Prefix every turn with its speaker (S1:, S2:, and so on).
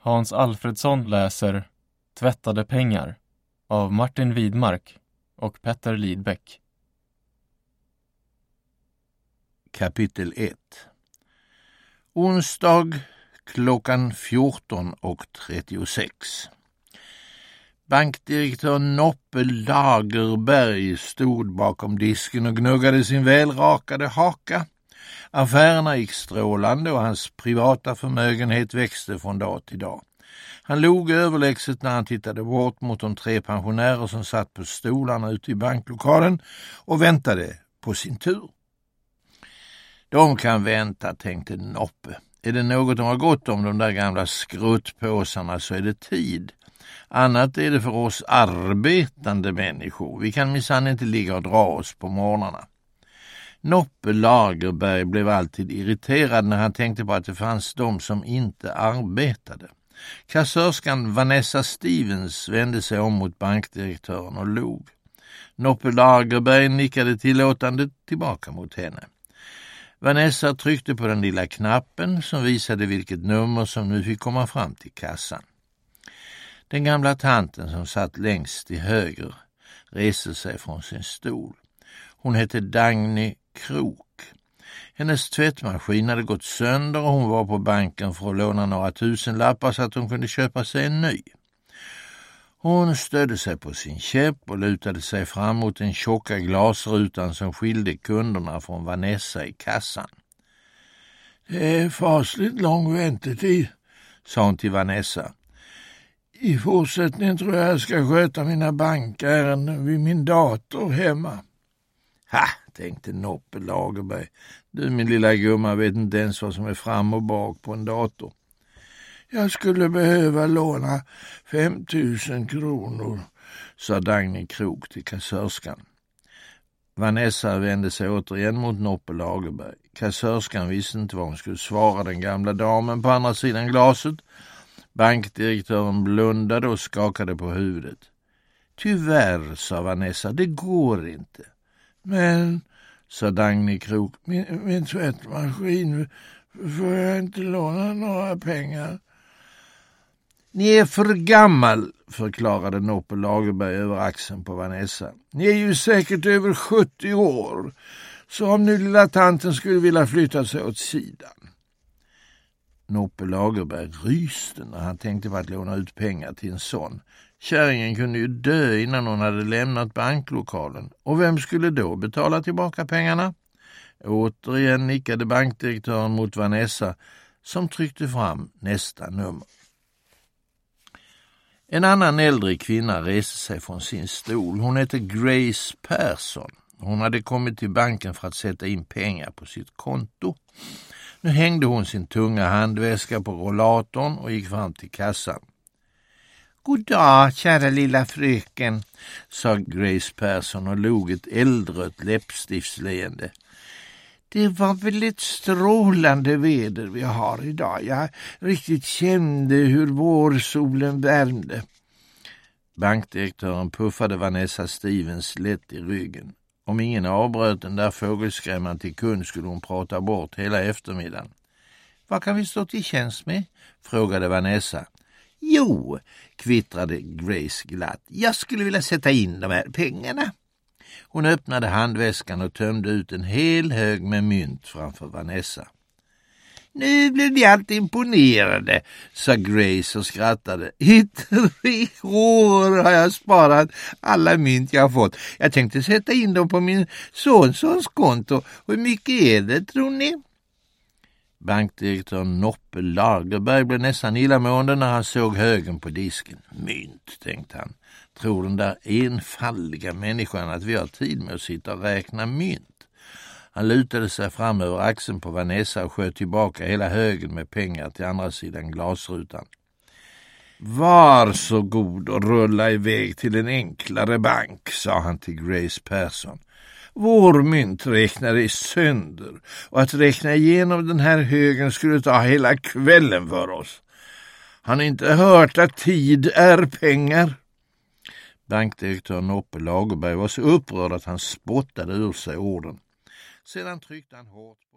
S1: Hans Alfredsson läser Tvättade pengar av Martin Widmark och Petter Lidbeck.
S2: Kapitel 1. Onsdag klockan 14:36. Bankdirektör Noppe Lagerberg stod bakom disken och gnuggade sin välrakade haka. Affärerna gick strålande och hans privata förmögenhet växte från dag till dag. Han log överlägset när han tittade bort mot de 3 pensionärer som satt på stolarna ute i banklokalen och väntade på sin tur. De kan vänta, tänkte Noppe. Är det något de har gått om, de där gamla skruttpåsarna, så är det tid. Annat är det för oss arbetande människor. Vi kan minsann inte ligga och dra oss på morgnarna. Noppe Lagerberg blev alltid irriterad när han tänkte på att det fanns de som inte arbetade. Kassörskan Vanessa Stevens vände sig om mot bankdirektören och log. Noppe Lagerberg nickade tillåtande tillbaka mot henne. Vanessa tryckte på den lilla knappen som visade vilket nummer som nu fick komma fram till kassan. Den gamla tanten som satt längst till höger reste sig från sin stol. Hon hette Dagny Krok. Hennes tvättmaskin hade gått sönder och hon var på banken för att låna några tusenlappar så att hon kunde köpa sig en ny. Hon stödde sig på sin käpp och lutade sig fram mot den tjocka glasrutan som skilde kunderna från Vanessa i kassan. Det är fasligt lång väntetid, sa hon till Vanessa. I fortsättningen tror jag ska sköta mina bankärenden vid min dator hemma. Ha, tänkte Noppe Lagerberg. Du, min lilla gumma, vet inte ens vad som är fram och bak på en dator. Jag skulle behöva låna 5 000 kronor, sa Dagny Krok till kassörskan. Vanessa vände sig återigen mot Noppe Lagerberg. Kassörskan visste inte vad hon skulle svara den gamla damen på andra sidan glaset. Bankdirektören blundade och skakade på huvudet. Tyvärr, sa Vanessa, det går inte. Men, sa Dagny Krok, min tvättmaskin, får jag inte låna några pengar? Ni är för gammal, förklarade Noppe Lagerberg över axeln på Vanessa. Ni är ju säkert över 70 år, så om nu lilla tanten skulle vilja flytta sig åt sidan. Noppe Lagerberg ryste när han tänkte på att låna ut pengar till en sån. Kärringen kunde ju dö innan hon hade lämnat banklokalen. Och vem skulle då betala tillbaka pengarna? Återigen nickade bankdirektören mot Vanessa som tryckte fram nästa nummer. En annan äldre kvinna reste sig från sin stol. Hon hette Grace Persson. Hon hade kommit till banken för att sätta in pengar på sitt konto. Nu hängde hon sin tunga handväska på rollatorn och gick fram till kassan. God dag, kära lilla fröken, sa Grace Persson och log ett eldrött läppstiftsleende. Det var väl ett strålande väder vi har idag. Jag riktigt kände hur vårsolen värmde. Bankdirektören puffade Vanessa Stevens lätt i ryggen. Om ingen avbröt den där fågelskrämman till kund skulle hon prata bort hela eftermiddagen. Vad kan vi stå till tjänst med? Frågade Vanessa. Jo, kvittrade Grace glatt. Jag skulle vilja sätta in de här pengarna. Hon öppnade handväskan och tömde ut en hel hög med mynt framför Vanessa. Nu blev de allt imponerade, sa Grace och skrattade. I 3 år har jag sparat alla mynt jag fått. Jag tänkte sätta in dem på min sonsons konto. Hur mycket är det, tror ni? Bankdirektör Noppe Lagerberg blev nästan illamående när han såg högen på disken. Mynt, tänkte han. Tror den där enfaldiga människan att vi har tid med att sitta och räkna mynt? Han lutade sig fram över axeln på Vanessa och sköt tillbaka hela högen med pengar till andra sidan glasrutan. Var så god och rulla iväg till en enklare bank, sa han till Grace Persson. Vår mynträknare är sönder och att räkna igenom den här högen skulle ta hela kvällen för oss. Han har inte hört att tid är pengar. Bankdirektör Noppe Lagerberg var så upprörd att han spottade ur sig orden. Sedan tryckte han hårt